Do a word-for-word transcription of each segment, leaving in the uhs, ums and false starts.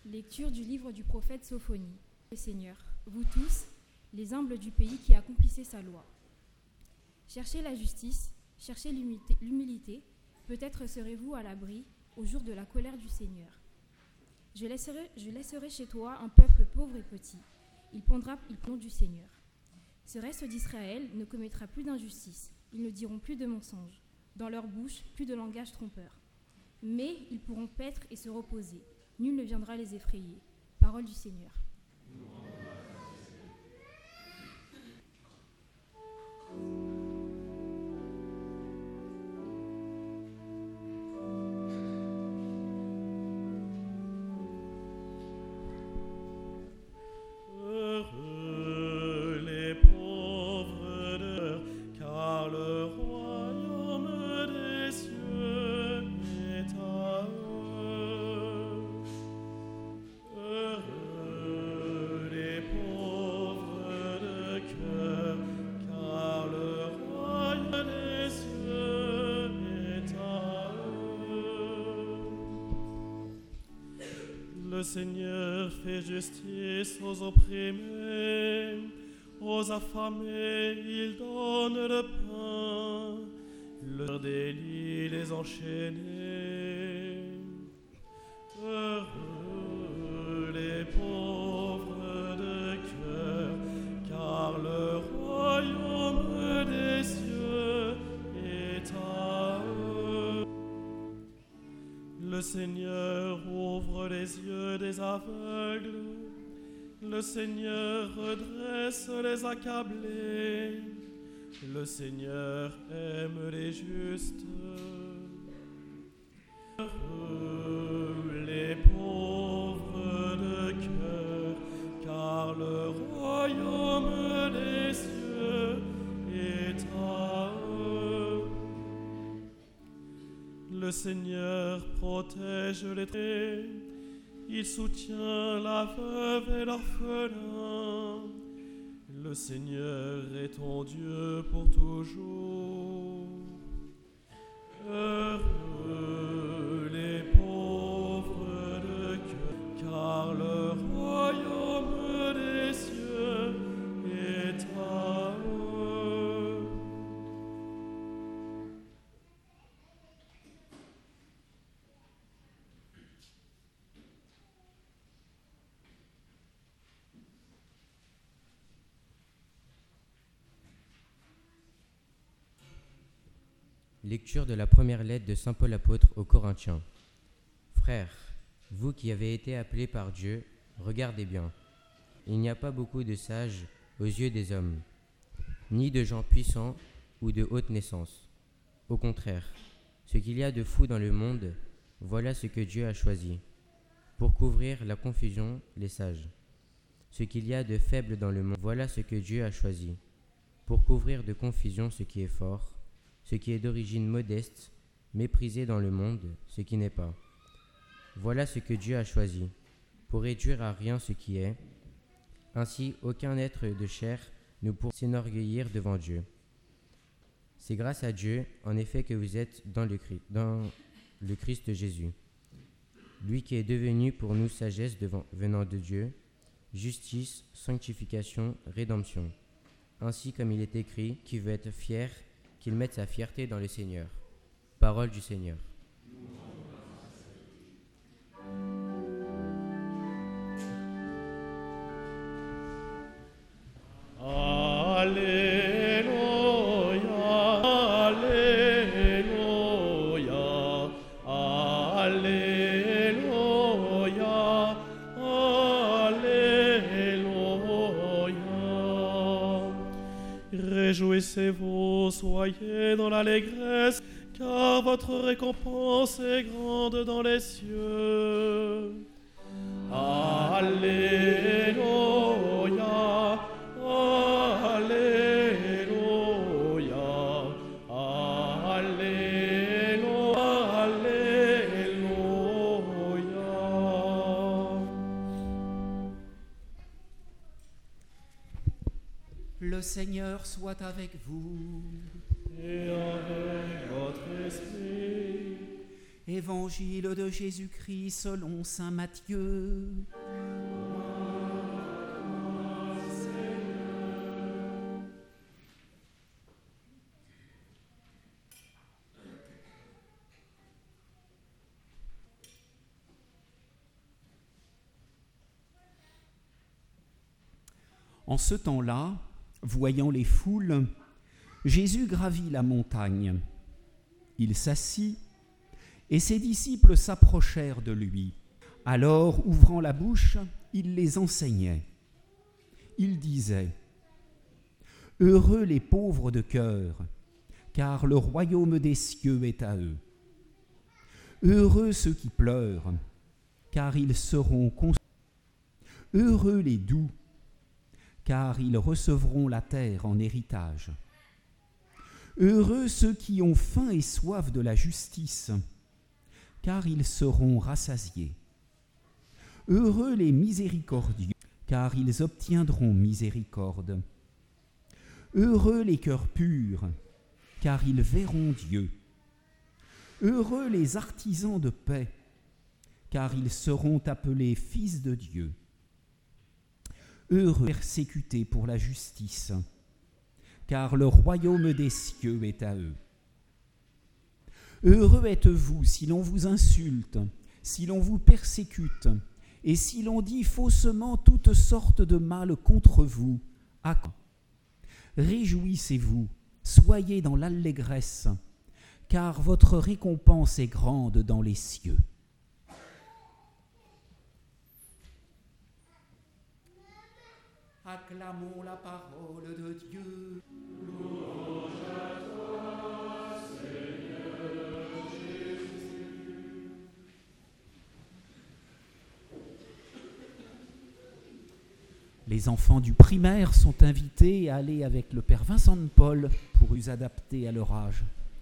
Lecture du livre du prophète Sophonie. Le Seigneur, vous tous, les humbles du pays qui accomplissez sa loi. Cherchez la justice, cherchez l'humilité, l'humilité, peut-être serez-vous à l'abri au jour de la colère du Seigneur. Je laisserai, je laisserai chez toi un peuple pauvre et petit. Il pondra le nom du Seigneur. Ce reste d'Israël ne commettra plus d'injustice. Ils ne diront plus de mensonges. Dans leur bouche, plus de langage trompeur. Mais ils pourront paître et se reposer. Nul ne viendra les effrayer. Parole du Seigneur. Le Seigneur fait justice aux opprimés, aux affamés il donne le pain, le délit les enchaînés. Heureux les pauvres de cœur, car le royaume des cieux est à eux. Le Seigneur ouvre les yeux des aveugles, le Seigneur redresse les accablés, le Seigneur aime les justes. Heureux les pauvres de cœur, car le royaume des cieux est à eux. Le Seigneur protège les traits, il soutient la veuve et l'orphelin. Le Seigneur est ton Dieu pour toujours. Heureux les pauvres de cœur, car le royaume des cieux est à eux. Lecture de la première lettre de saint Paul apôtre aux Corinthiens. Frères, vous qui avez été appelés par Dieu, regardez bien. Il n'y a pas beaucoup de sages aux yeux des hommes, ni de gens puissants ou de haute naissance. Au contraire, ce qu'il y a de fou dans le monde, voilà ce que Dieu a choisi, pour couvrir la confusion les sages. Ce qu'il y a de faible dans le monde, voilà ce que Dieu a choisi, pour couvrir de confusion ce qui est fort, ce qui est d'origine modeste, méprisé dans le monde, ce qui n'est pas. Voilà ce que Dieu a choisi, pour réduire à rien ce qui est. Ainsi, aucun être de chair ne pourra s'enorgueillir devant Dieu. C'est grâce à Dieu, en effet, que vous êtes dans le, dans le Christ Jésus, lui qui est devenu pour nous sagesse devant, venant de Dieu, justice, sanctification, rédemption. Ainsi comme il est écrit, qui veut être fier, qu'il mette sa fierté dans le Seigneur. Parole du Seigneur. Alléluia, Alléluia, Alléluia, Alléluia. Réjouissez-vous, soyez dans l'allégresse, car votre récompense est grande dans les cieux. Alléluia, Alléluia, Alléluia, Alléluia. Le Seigneur soit avec vous. Et avec votre esprit. Évangile de Jésus-Christ selon saint Matthieu. En ce temps-là, voyant les foules, Jésus gravit la montagne. Il s'assit et ses disciples s'approchèrent de lui. Alors, ouvrant la bouche, il les enseignait. Il disait : « Heureux les pauvres de cœur, car le royaume des cieux est à eux. Heureux ceux qui pleurent, car ils seront consolés. Heureux les doux, car ils recevront la terre en héritage. Heureux ceux qui ont faim et soif de la justice, car ils seront rassasiés. Heureux les miséricordieux, car ils obtiendront miséricorde. Heureux les cœurs purs, car ils verront Dieu. Heureux les artisans de paix, car ils seront appelés fils de Dieu. Heureux persécutés pour la justice, car le royaume des cieux est à eux. Heureux êtes-vous si l'on vous insulte, si l'on vous persécute, et si l'on dit faussement toutes sortes de mal contre vous. À quand ? Réjouissez-vous, soyez dans l'allégresse, car votre récompense est grande dans les cieux. Acclamons la parole de Dieu. Louange à toi, Seigneur Jésus. Les enfants du primaire sont invités à aller avec le père Vincent de Paul pour us adapter à leur âge.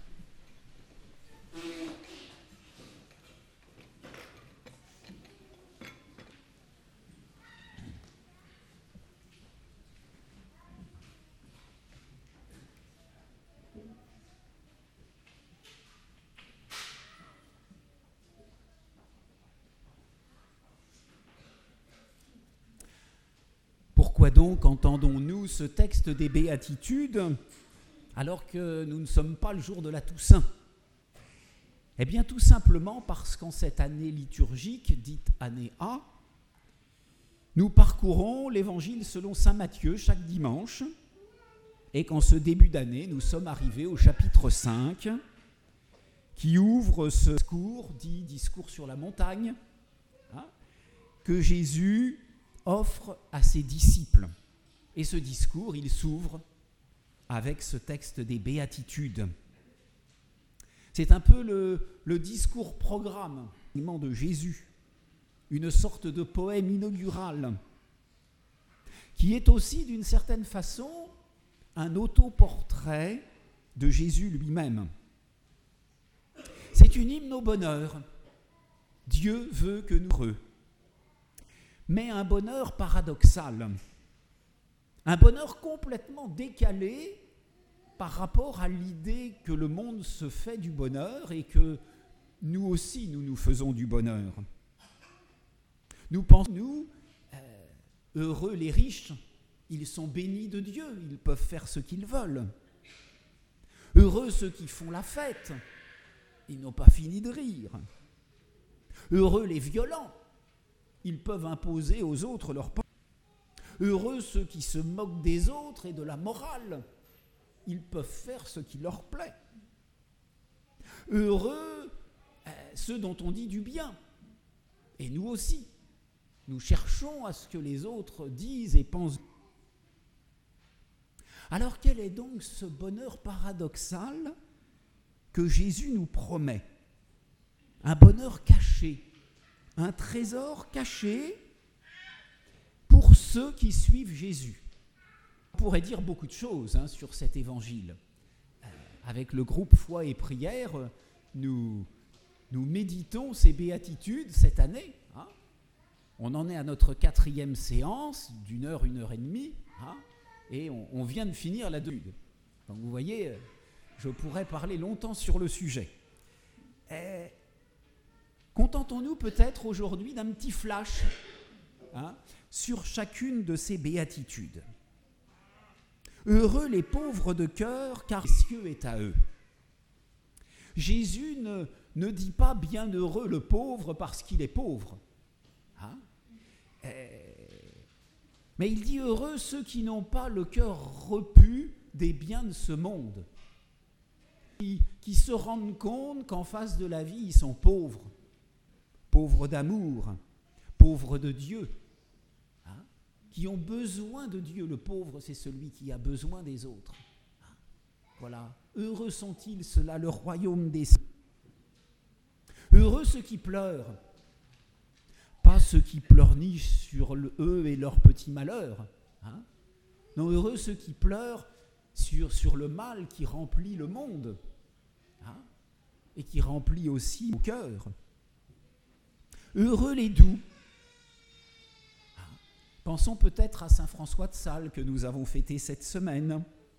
Pourquoi donc entendons-nous ce texte des Béatitudes alors que nous ne sommes pas le jour de la Toussaint ? Eh bien tout simplement parce qu'en cette année liturgique, dite année A, nous parcourons l'Évangile selon saint Matthieu chaque dimanche et qu'en ce début d'année, nous sommes arrivés au chapitre cinq qui ouvre ce discours, dit discours sur la montagne, hein, que Jésus offre à ses disciples. Et ce discours, il s'ouvre avec ce texte des Béatitudes. C'est un peu le, le discours programme de Jésus, une sorte de poème inaugural, qui est aussi d'une certaine façon un autoportrait de Jésus lui-même. C'est une hymne au bonheur. Dieu veut que nous heureux. Mais un bonheur paradoxal, un bonheur complètement décalé par rapport à l'idée que le monde se fait du bonheur et que nous aussi, nous nous faisons du bonheur. Nous pensons, nous, euh, heureux les riches, ils sont bénis de Dieu, ils peuvent faire ce qu'ils veulent. Heureux ceux qui font la fête, ils n'ont pas fini de rire. Heureux les violents, ils peuvent imposer aux autres leurs pensées. Heureux ceux qui se moquent des autres et de la morale, ils peuvent faire ce qui leur plaît. Heureux euh, ceux dont on dit du bien, et nous aussi, nous cherchons à ce que les autres disent et pensent. Alors quel est donc ce bonheur paradoxal que Jésus nous promet ? Un bonheur caché, un trésor caché pour ceux qui suivent Jésus. On pourrait dire beaucoup de choses hein, sur cet évangile. Euh, avec le groupe Foi et Prière, nous, nous méditons ces béatitudes cette année. Hein. On en est à notre quatrième séance d'une heure, une heure et demie, hein, et on, on vient de finir la deuxième. Donc vous voyez, je pourrais parler longtemps sur le sujet. Et Contentons-nous peut-être aujourd'hui d'un petit flash hein, sur chacune de ces béatitudes. Heureux les pauvres de cœur, car le ciel est à eux. Jésus ne, ne dit pas bienheureux le pauvre parce qu'il est pauvre. Hein Mais il dit heureux ceux qui n'ont pas le cœur repu des biens de ce monde, qui, qui se rendent compte qu'en face de la vie, ils sont pauvres, pauvres d'amour, pauvres de Dieu, hein, qui ont besoin de Dieu. Le pauvre, c'est celui qui a besoin des autres. Hein, voilà. Heureux sont-ils, ceux-là, le royaume des cieux. Heureux ceux qui pleurent, pas ceux qui pleurnichent sur le, eux et leurs petits malheurs. Hein. Non, heureux ceux qui pleurent sur, sur le mal qui remplit le monde, hein, et qui remplit aussi nos cœurs. Heureux les doux. Hein. Pensons peut-être à saint François de Sales que nous avons fêté cette semaine.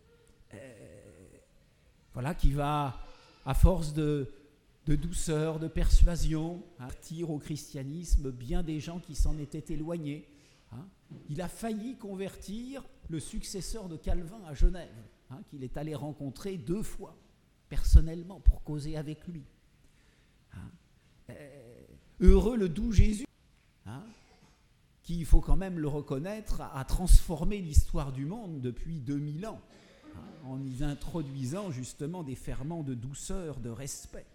Euh, voilà, qui va, à force de... de douceur, de persuasion, hein, partir au christianisme bien des gens qui s'en étaient éloignés. Hein. Il a failli convertir le successeur de Calvin à Genève, hein, qu'il est allé rencontrer deux fois, personnellement, pour causer avec lui. Hein. Euh, heureux le doux Jésus, hein, qui, il faut quand même le reconnaître, a, a transformé l'histoire du monde depuis deux mille ans, hein, en y introduisant justement des ferments de douceur, de respect.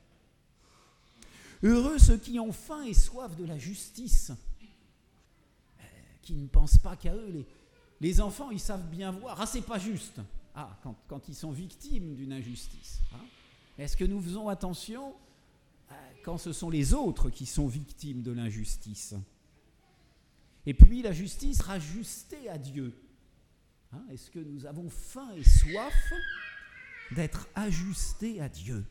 Heureux ceux qui ont faim et soif de la justice, euh, qui ne pensent pas qu'à eux. Les, les enfants, ils savent bien voir. Ah, c'est pas juste. Ah, quand, quand ils sont victimes d'une injustice. Hein. Est-ce que nous faisons attention euh, quand ce sont les autres qui sont victimes de l'injustice? Et puis, la justice sera ajustée à Dieu. Hein. Est-ce que nous avons faim et soif d'être ajustés à Dieu?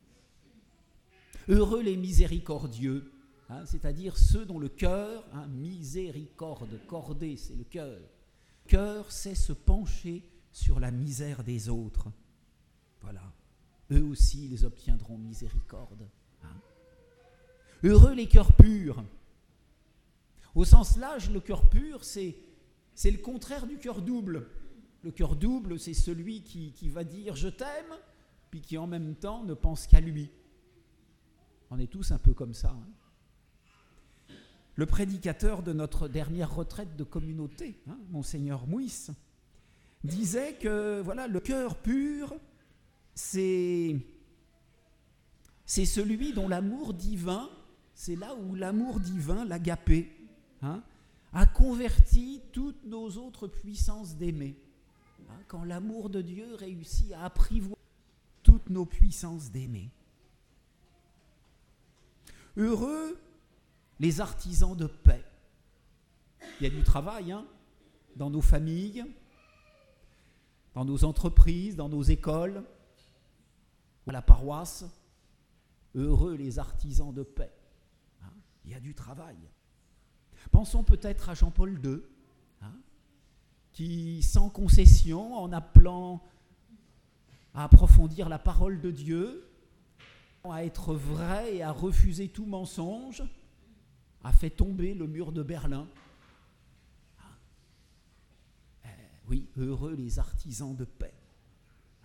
Heureux les miséricordieux, hein, c'est-à-dire ceux dont le cœur, hein, miséricorde, cordé, c'est le cœur. Le cœur sait se pencher sur la misère des autres. Voilà. Eux aussi, ils obtiendront miséricorde. Hein. Heureux les cœurs purs. Au sens large, le cœur pur, c'est, c'est le contraire du cœur double. Le cœur double, c'est celui qui, qui va dire « je t'aime », puis qui en même temps ne pense qu'à lui. On est tous un peu comme ça. Hein. Le prédicateur de notre dernière retraite de communauté, hein, Monseigneur Mouis, disait que voilà, le cœur pur, c'est, c'est celui dont l'amour divin, c'est là où l'amour divin, l'agapé, hein, a converti toutes nos autres puissances d'aimer. Hein, quand l'amour de Dieu réussit à apprivoiser toutes nos puissances d'aimer. Heureux les artisans de paix. Il y a du travail hein, dans nos familles, dans nos entreprises, dans nos écoles, à la paroisse. Heureux les artisans de paix. Hein, il y a du travail. Pensons peut-être à Jean-Paul deux, hein, qui, sans concession, en appelant à approfondir la parole de Dieu, à être vrai et à refuser tout mensonge, a fait tomber le mur de Berlin. Ah. Euh, oui, heureux les artisans de paix. Ah.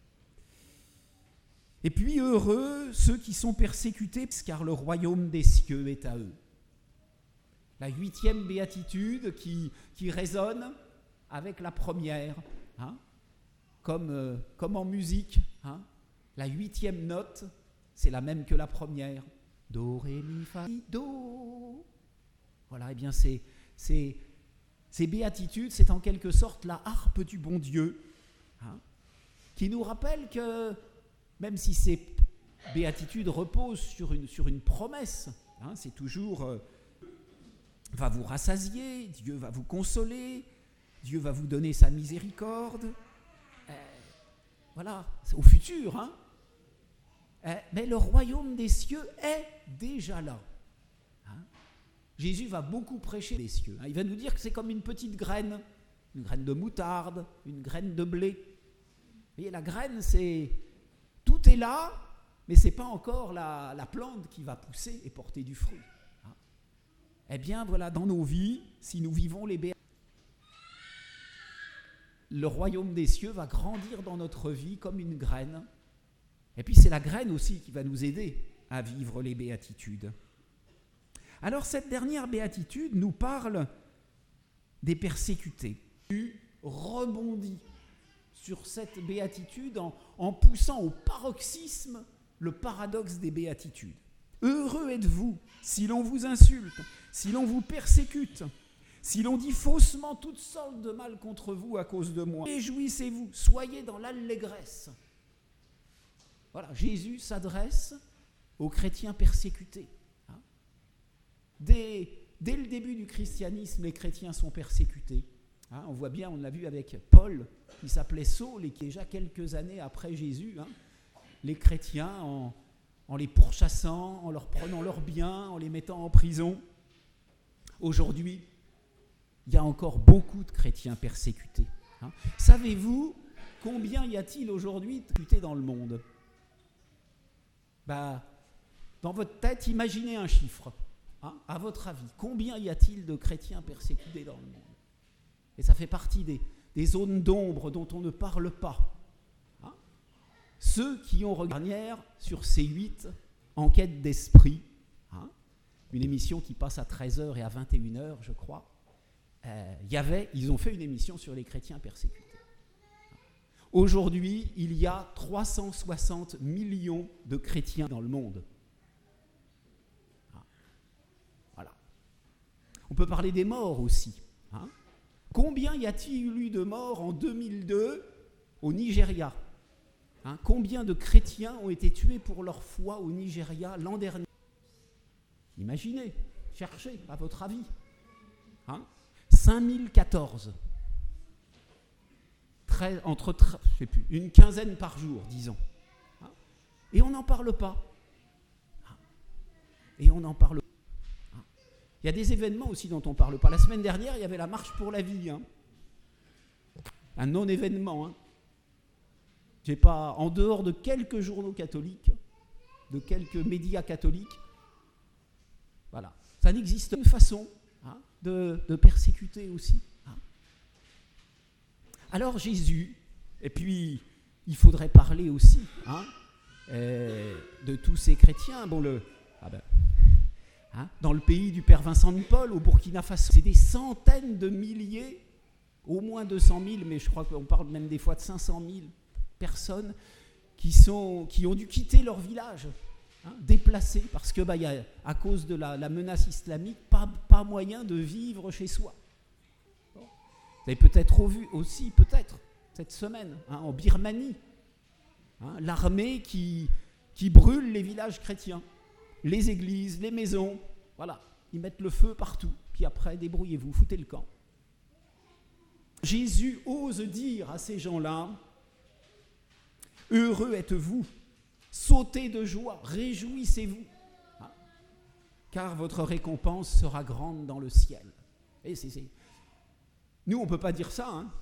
Et puis heureux ceux qui sont persécutés, car le royaume des cieux est à eux. La huitième béatitude qui, qui résonne avec la première, hein, comme, euh, comme en musique, hein, la huitième note, c'est la même que la première. Do, ré, mi, fa, mi, do. Voilà, et bien c'est, c'est, ces béatitudes, c'est en quelque sorte la harpe du bon Dieu, hein, qui nous rappelle que, même si ces béatitudes reposent sur une, sur une promesse, hein, c'est toujours euh, va vous rassasier, Dieu va vous consoler, Dieu va vous donner sa miséricorde. Euh, voilà, c'est au futur, hein. Mais le royaume des cieux est déjà là. Hein? Jésus va beaucoup prêcher les cieux. Hein? Il va nous dire que c'est comme une petite graine, une graine de moutarde, une graine de blé. Vous voyez, la graine, c'est tout est là, mais ce n'est pas encore la, la plante qui va pousser et porter du fruit. Hein. Eh bien, voilà, dans nos vies, si nous vivons les béatitudes, le royaume des cieux va grandir dans notre vie comme une graine. Et puis c'est la graine aussi qui va nous aider à vivre les béatitudes. Alors cette dernière béatitude nous parle des persécutés. Tu rebondis sur cette béatitude en, en poussant au paroxysme le paradoxe des béatitudes. Heureux êtes-vous si l'on vous insulte, si l'on vous persécute, si l'on dit faussement toutes sortes de mal contre vous à cause de moi. Réjouissez-vous, soyez dans l'allégresse. Voilà, Jésus s'adresse aux chrétiens persécutés. Hein. Dès, dès le début du christianisme, les chrétiens sont persécutés. Hein, on voit bien, on l'a vu avec Paul, qui s'appelait Saul, et qui déjà quelques années après Jésus, hein, les chrétiens, en, en les pourchassant, en leur prenant leurs biens, en les mettant en prison. Aujourd'hui, il y a encore beaucoup de chrétiens persécutés. Hein. Savez-vous combien y a-t-il aujourd'hui de persécutés dans le monde ? Bah, dans votre tête, imaginez un chiffre. Hein, à votre avis, combien y a-t-il de chrétiens persécutés dans le monde ? Et ça fait partie des, des zones d'ombre dont on ne parle pas. Hein. Ceux qui ont regardé sur C huit, Enquête d'esprit, hein, une émission qui passe à treize heures et à vingt et une heures, je crois, euh, y avait, ils ont fait une émission sur les chrétiens persécutés. Aujourd'hui, il y a trois cent soixante millions de chrétiens dans le monde. Voilà. On peut parler des morts aussi. Hein. Combien y a-t-il eu de morts en deux mille deux au Nigeria ? Hein, combien de chrétiens ont été tués pour leur foi au Nigeria l'an dernier ? Imaginez, cherchez, à votre avis. Hein, cinq mille quatorze. Entre, je sais plus, une quinzaine par jour, disons. Hein, et on n'en parle pas. Hein, et on n'en parle pas. Hein. Il y a des événements aussi dont on ne parle pas. La semaine dernière, il y avait la marche pour la vie. Hein. Un non-événement. Hein. J'ai pas, en dehors de quelques journaux catholiques, de quelques médias catholiques, voilà. Ça n'existe qu'une façon, hein, de, de persécuter aussi. Hein. Alors Jésus, et puis il faudrait parler aussi, hein, euh, de tous ces chrétiens. Bon, le, ah ben, hein, dans le pays du Père Vincent de Paul, au Burkina Faso, c'est des centaines de milliers, au moins deux cent mille, mais je crois qu'on parle même des fois de cinq cent mille personnes qui, sont, qui ont dû quitter leur village, hein, déplacés, parce que bah, y a, à cause de la, la menace islamique, pas, pas moyen de vivre chez soi. Bon. Vous avez peut-être vu aussi, peut-être, cette semaine, hein, en Birmanie, hein, l'armée qui, qui brûle les villages chrétiens, les églises, les maisons, voilà, ils mettent le feu partout, puis après, débrouillez-vous, foutez le camp. Jésus ose dire à ces gens-là, « Heureux êtes-vous, sautez de joie, réjouissez-vous, hein, car votre récompense sera grande dans le ciel. » Et c'est, c'est... Nous, on ne peut pas dire ça, hein.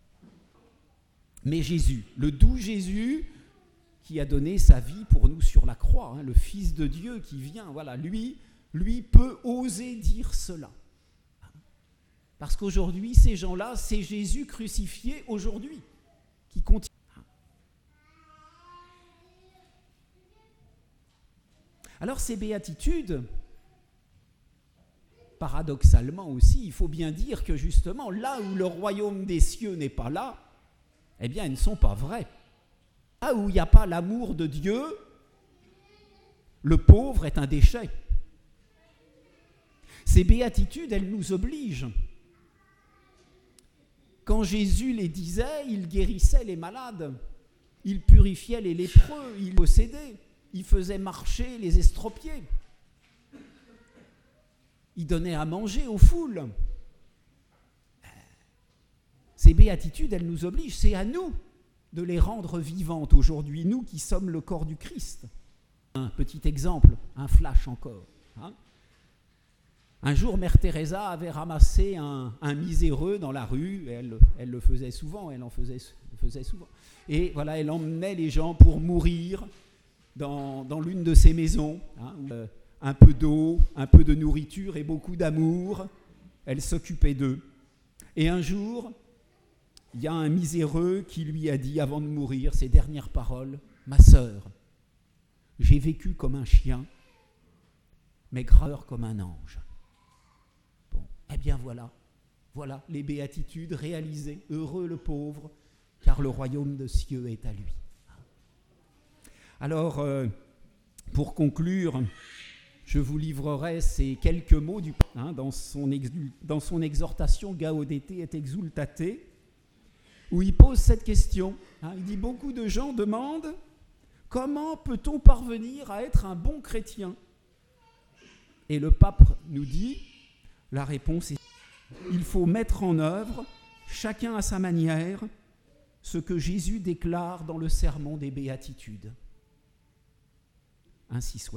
Mais Jésus, le doux Jésus, qui a donné sa vie pour nous sur la croix, hein, le Fils de Dieu qui vient, voilà, lui, lui peut oser dire cela. Parce qu'aujourd'hui, ces gens-là, c'est Jésus crucifié aujourd'hui qui continue. Alors ces béatitudes, paradoxalement aussi, il faut bien dire que justement, là où le royaume des cieux n'est pas là, eh bien, elles ne sont pas vraies. Là où il n'y a pas l'amour de Dieu, le pauvre est un déchet. Ces béatitudes, elles nous obligent. Quand Jésus les disait, il guérissait les malades, il purifiait les lépreux, il possédait. Il faisait marcher les estropiés. Il donnait à manger aux foules. Ces béatitudes, elles nous obligent. C'est à nous de les rendre vivantes aujourd'hui, nous qui sommes le corps du Christ. Un petit exemple, un flash encore. Hein. Un jour, Mère Teresa avait ramassé un, un miséreux dans la rue. Elle, elle le faisait souvent, elle en faisait, faisait souvent. Et voilà, elle emmenait les gens pour mourir. dans, dans l'une de ces maisons, hein, où, euh, un peu d'eau, un peu de nourriture et beaucoup d'amour. Elle s'occupait d'eux. Et un jour, il y a un miséreux qui lui a dit, avant de mourir, ses dernières paroles, « Ma sœur, j'ai vécu comme un chien, mais graveur comme un ange. » Bon, eh bien voilà, voilà les béatitudes réalisées. Heureux le pauvre, car le royaume de cieux est à lui. Alors, euh, pour conclure, je vous livrerai ces quelques mots du, hein, dans, son exul, dans son exhortation Gaudete et Exultate, où il pose cette question. Hein, il dit, beaucoup de gens demandent « Comment peut-on parvenir à être un bon chrétien ?» Et le pape nous dit, la réponse est « Il faut mettre en œuvre, chacun à sa manière, ce que Jésus déclare dans le sermon des béatitudes. Ainsi soit-il. »